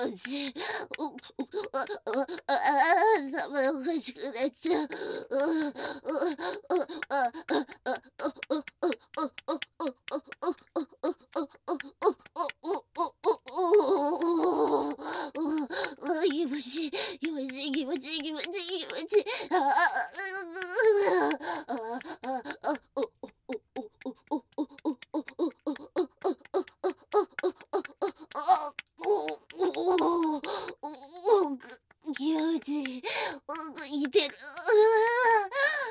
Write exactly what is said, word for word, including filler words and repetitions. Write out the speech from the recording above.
뭐지? 어 어 어 어 아 아 사망하시 그랬죠. 어 어 어 아 아 아 어 어 어 어 어 어 어 어 어 어 어 어 어 어 어 이모씨, 이모씨, 이모씨, 이모씨, 이모씨. 아 아 아 아 아 어 어 어 어 어 어 어 어 어 어 어 어 어 그 기어지. 어 그 이대로